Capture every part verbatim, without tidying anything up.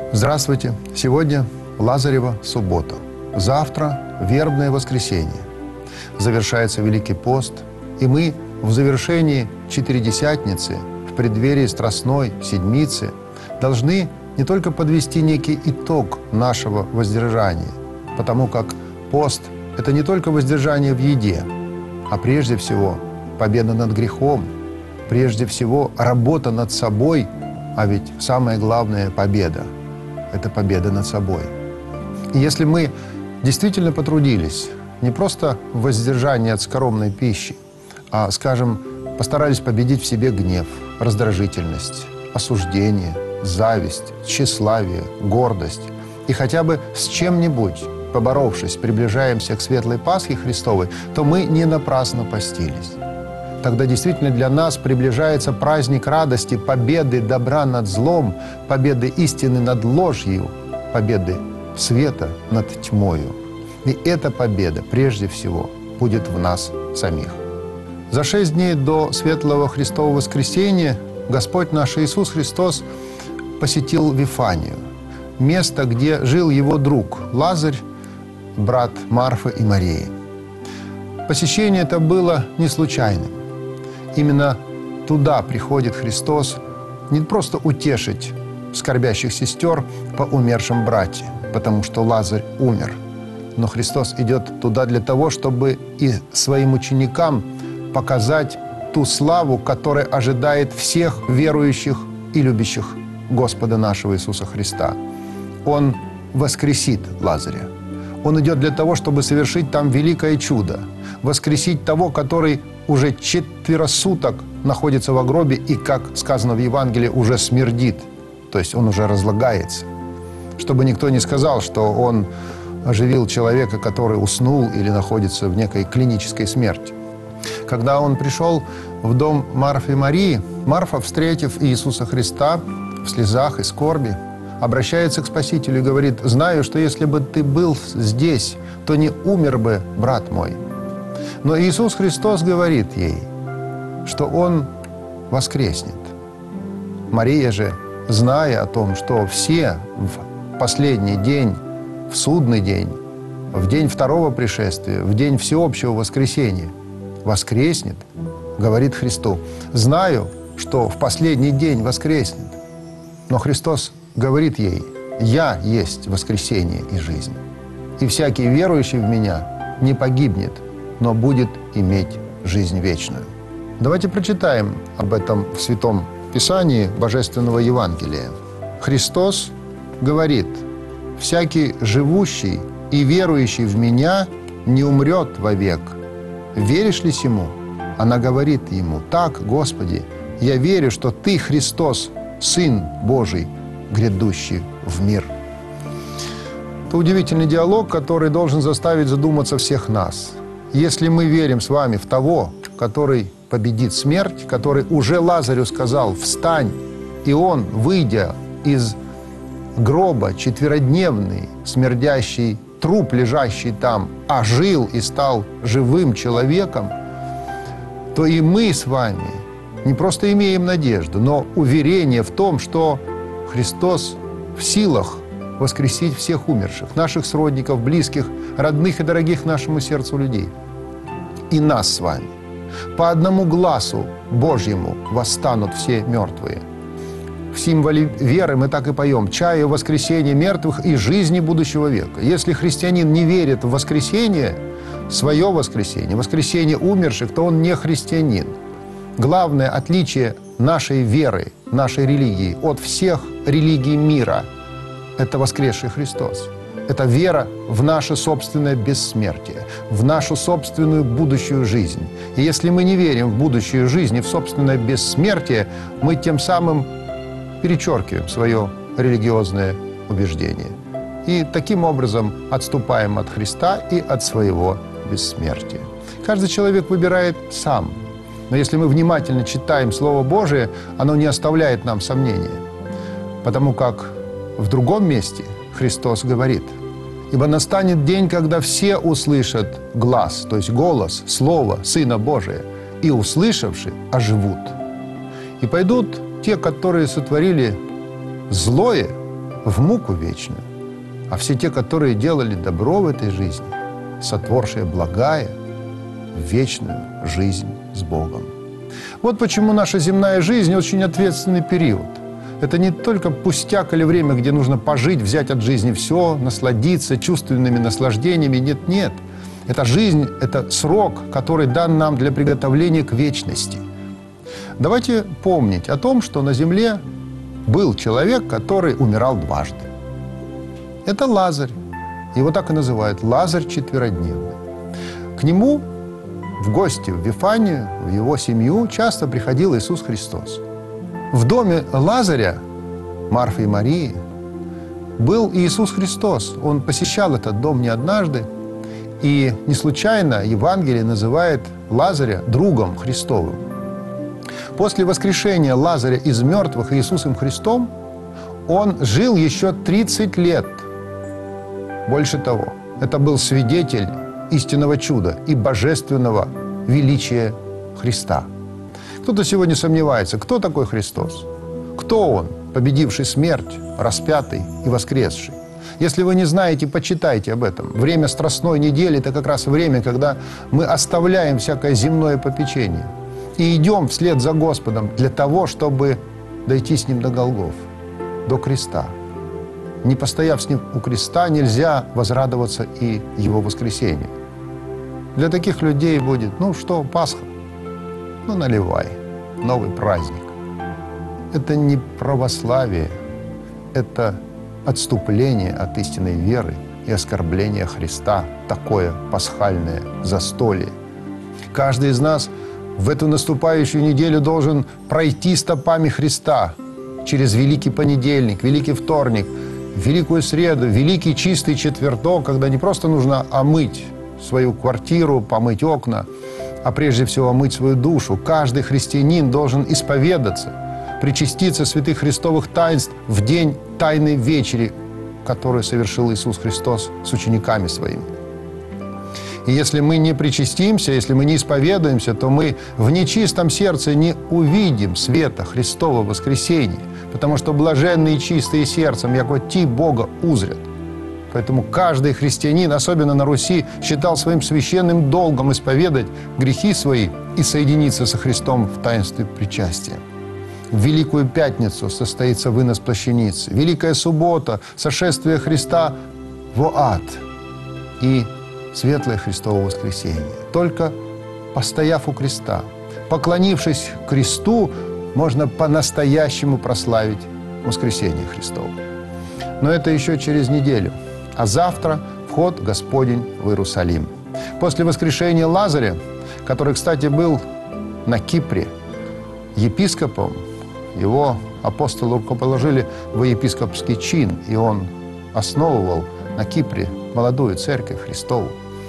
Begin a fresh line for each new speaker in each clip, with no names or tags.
Здравствуйте! Сегодня Лазарева суббота. Завтра вербное воскресенье. Завершается Великий пост, и мы в завершении Четыредесятницы, в преддверии Страстной Седмицы, должны не только подвести некий итог нашего воздержания, потому как пост – это не только воздержание в еде, а прежде всего победа над грехом, прежде всего работа над собой, а ведь самое главное – победа – это победа над собой. И если мы действительно потрудились, не просто в воздержании от скоромной пищи, а, скажем, постарались победить в себе гнев, раздражительность, осуждение, зависть, тщеславие, гордость, и хотя бы с чем-нибудь, поборовшись, приближаемся к светлой Пасхе Христовой, то мы не напрасно постились. Тогда действительно для нас приближается праздник радости, победы добра над злом, победы истины над ложью, победы света над тьмою. И эта победа, прежде всего, будет в нас самих. За шесть дней до Светлого Христового Воскресения Господь наш Иисус Христос посетил Вифанию, место, где жил его друг Лазарь, брат Марфы и Марии. Посещение это было не случайным. Именно туда приходит Христос не просто утешить скорбящих сестер по умершим братьям, потому что Лазарь умер. Но Христос идет туда для того, чтобы и своим ученикам показать ту славу, которая ожидает всех верующих и любящих Господа нашего Иисуса Христа. Он воскресит Лазаря. Он идет для того, чтобы совершить там великое чудо, воскресить того, который уже четверо суток находится в гробе и, как сказано в Евангелии, уже смердит, то есть он уже разлагается. Чтобы никто не сказал, что он оживил человека, который уснул или находится в некой клинической смерти. Когда он пришел в дом Марфы и Марии, Марфа, встретив Иисуса Христа в слезах и скорби, обращается к Спасителю и говорит: «Знаю, что если бы ты был здесь, то не умер бы брат мой». Но Иисус Христос говорит ей, что Он воскреснет. Мария же, зная о том, что все в последний день, в судный день, в день второго пришествия, в день всеобщего воскресения воскреснет, говорит Христу: «Знаю, что в последний день воскреснет». Но Христос говорит ей: «Я есть воскресение и жизнь, и всякий верующий в Меня не погибнет, но будет иметь жизнь вечную». Давайте прочитаем об этом в Святом Писании Божественного Евангелия. Христос говорит: «Всякий живущий и верующий в Меня не умрет вовек. Веришь ли сему?» Она говорит ему: «Так, Господи, я верю, что Ты Христос, Сын Божий, грядущий в мир». Это удивительный диалог, который должен заставить задуматься всех нас. Если мы верим с вами в того, который победит смерть, который уже Лазарю сказал: «Встань», и он, выйдя из гроба, четверодневный, смердящий труп, лежащий там, ожил и стал живым человеком, то и мы с вами не просто имеем надежду, но уверение в том, что Христос в силах воскресить всех умерших, наших сродников, близких, родных и дорогих нашему сердцу людей. И нас с вами. По одному гласу Божьему восстанут все мертвые. В символе веры мы так и поем: «Чаю воскресения мертвых и жизни будущего века». Если христианин не верит в воскресение, свое воскресение, воскресение умерших, то он не христианин. Главное отличие нашей веры, нашей религии от всех религий мира – это воскресший Христос. Это вера в наше собственное бессмертие, в нашу собственную будущую жизнь. И если мы не верим в будущую жизнь и в собственное бессмертие, мы тем самым перечеркиваем свое религиозное убеждение. И таким образом отступаем от Христа и от своего бессмертия. Каждый человек выбирает сам. Но если мы внимательно читаем Слово Божие, оно не оставляет нам сомнения. Потому как в другом месте Христос говорит: «Ибо настанет день, когда все услышат глас», то есть голос, Слово Сына Божия, «и, услышавши, оживут. И пойдут те, которые сотворили злое, в муку вечную, а все те, которые делали добро в этой жизни, сотворшие благая, в вечную жизнь с Богом. Вот почему наша земная жизнь очень ответственный период. Это не только пустяк или время, где нужно пожить, взять от жизни все, насладиться чувственными наслаждениями. Нет, нет. Это жизнь, это срок, который дан нам для приготовления к вечности. Давайте помнить о том, что на земле был человек, который умирал дважды. Это Лазарь. Его так и называют – Лазарь четверодневный. К нему в гости в Вифанию, в его семью часто приходил Иисус Христос. В доме Лазаря, Марфы и Марии, был Иисус Христос. Он посещал этот дом не однажды. И не случайно Евангелие называет Лазаря другом Христовым. После воскрешения Лазаря из мертвых Иисусом Христом он жил еще тридцать лет. Больше того, это был свидетель истинного чуда и божественного величия Христа. Кто-то сегодня сомневается, кто такой Христос? Кто Он, победивший смерть, распятый и воскресший? Если вы не знаете, почитайте об этом. Время Страстной недели – это как раз время, когда мы оставляем всякое земное попечение и идем вслед за Господом для того, чтобы дойти с Ним до Голгоф, до креста. Не постояв с Ним у креста, нельзя возрадоваться и Его воскресению. Для таких людей будет, ну что, Пасха? Ну, наливай, новый праздник. Это не православие, это отступление от истинной веры и оскорбление Христа, такое пасхальное застолье. Каждый из нас в эту наступающую неделю должен пройти стопами Христа через Великий понедельник, Великий вторник, Великую среду, Великий чистый четверток, когда не просто нужно омыть свою квартиру, помыть окна, а прежде всего омыть свою душу. Каждый христианин должен исповедаться, причаститься святых христовых таинств в день Тайной вечери, которую совершил Иисус Христос с учениками своими. И если мы не причастимся, если мы не исповедуемся, то мы в нечистом сердце не увидим света Христова воскресения, потому что блаженные и чистые сердцем, яко ти Бога узрят. Поэтому каждый христианин, особенно на Руси, считал своим священным долгом исповедать грехи свои и соединиться со Христом в таинстве причастия. В Великую Пятницу состоится вынос плащаницы. Великая Суббота – сошествие Христа в ад и светлое Христово воскресение. Только постояв у креста, поклонившись кресту, можно по-настоящему прославить воскресение Христово. Но это еще через неделю. А завтра вход Господень в Иерусалим. После воскрешения Лазаря, который, кстати, был на Кипре епископом, его апостолы рукоположили во епископский чин, и он основывал на Кипре молодую церковь Христову.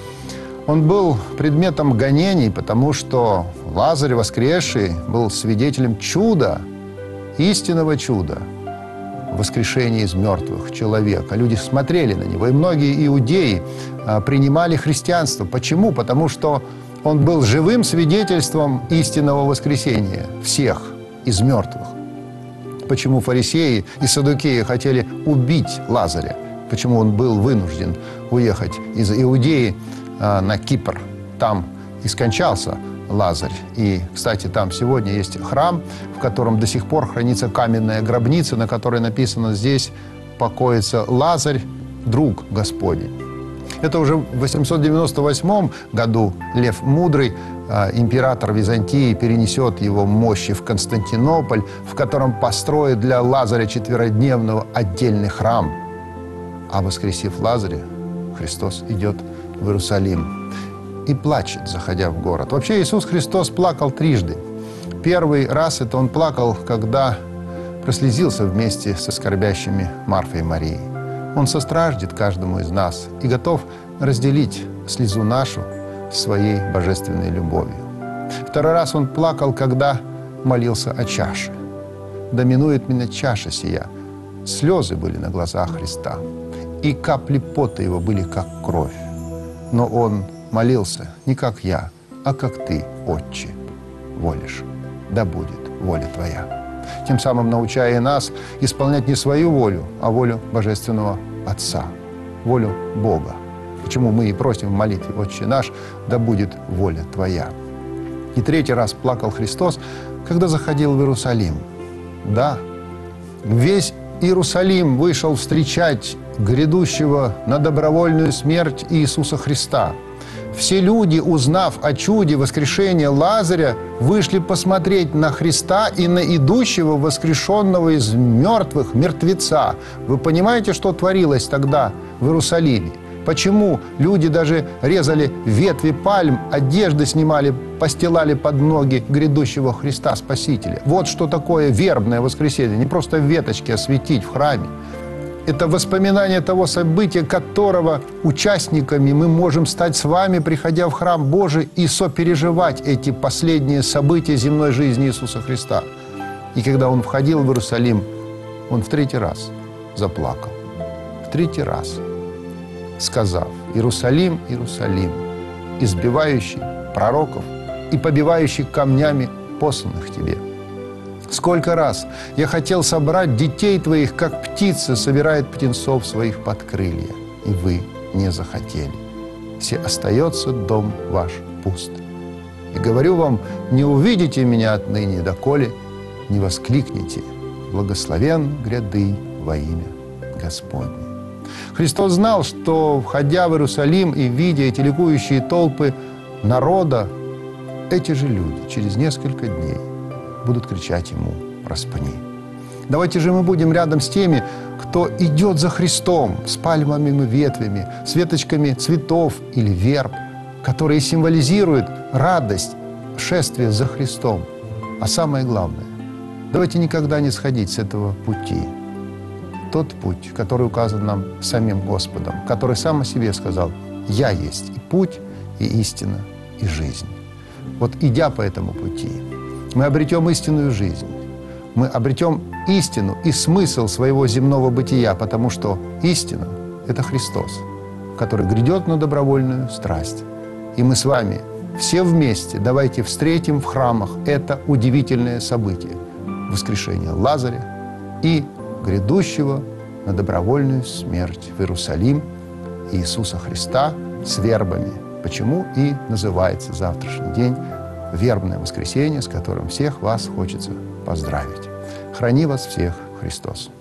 Он был предметом гонений, потому что Лазарь воскресший был свидетелем чуда, истинного чуда, воскрешения из мертвых человека. Люди смотрели на него, и многие иудеи а, принимали христианство. Почему? Потому что он был живым свидетельством истинного воскресения всех из мертвых. Почему фарисеи и саддукеи хотели убить Лазаря? Почему он был вынужден уехать из Иудеи а, на Кипр? Там и скончался Лазарь. И, кстати, там сегодня есть храм, в котором до сих пор хранится каменная гробница, на которой написано: «Здесь покоится Лазарь, друг Господень». Это уже в восемьсот девяносто восьмом году Лев Мудрый, император Византии, перенесет его мощи в Константинополь, в котором построит для Лазаря четверодневного отдельный храм. А воскресив Лазаря, Христос идет в Иерусалим и плачет, заходя в город. Вообще Иисус Христос плакал трижды. Первый раз это Он плакал, когда прослезился вместе со скорбящими Марфой и Марией. Он состраждет каждому из нас и готов разделить слезу нашу своей божественной любовью. Второй раз Он плакал, когда молился о чаше. «Да минует меня чаша сия». Слезы были на глазах Христа, и капли пота Его были как кровь. Но Он молился не как я, а как Ты, Отче, волишь. Да будет воля Твоя. тем самым научая нас исполнять не свою волю, а волю Божественного Отца, волю Бога. Почему мы и просим в молитве: «Отче наш, да будет воля Твоя». И третий раз плакал Христос, когда заходил в Иерусалим. Да, весь Иерусалим вышел встречать грядущего на добровольную смерть Иисуса Христа. Все люди, узнав о чуде воскрешения Лазаря, вышли посмотреть на Христа и на идущего воскрешенного из мертвых мертвеца. Вы понимаете, что творилось тогда в Иерусалиме? Почему люди даже резали ветви пальм, одежды снимали, постилали под ноги грядущего Христа Спасителя? Вот что такое вербное воскресенье. Не просто веточки осветить в храме. Это воспоминание того события, которого участниками мы можем стать с вами, приходя в храм Божий и сопереживать эти последние события земной жизни Иисуса Христа. И когда Он входил в Иерусалим, Он в третий раз заплакал. В третий раз, сказав: «Иерусалим, Иерусалим, избивающий пророков и побивающий камнями посланных тебе. Сколько раз я хотел собрать детей твоих, как птица собирает птенцов своих под крылья, и вы не захотели. Все остается дом ваш пуст. И говорю вам, не увидите меня отныне, доколе не воскликните: благословен гряды во имя Господне». Христос знал, что, входя в Иерусалим и видя эти ликующие толпы народа, эти же люди через несколько дней будут кричать Ему: «Распни». Давайте же мы будем рядом с теми, кто идет за Христом, с пальмовыми ветвями, с веточками цветов или верб, которые символизируют радость шествия за Христом. А самое главное, давайте никогда не сходить с этого пути. Тот путь, который указан нам самим Господом, который сам о себе сказал: «Я есть и путь, и истина, и жизнь». Вот идя по этому пути, мы обретем истинную жизнь, мы обретем истину и смысл своего земного бытия, потому что истина – это Христос, который грядет на добровольную страсть. И мы с вами все вместе давайте встретим в храмах это удивительное событие – воскрешение Лазаря и грядущего на добровольную смерть в Иерусалим Иисуса Христа с вербами. Почему и называется завтрашний день вербное воскресенье, с которым всех вас хочется поздравить. Храни вас всех Христос!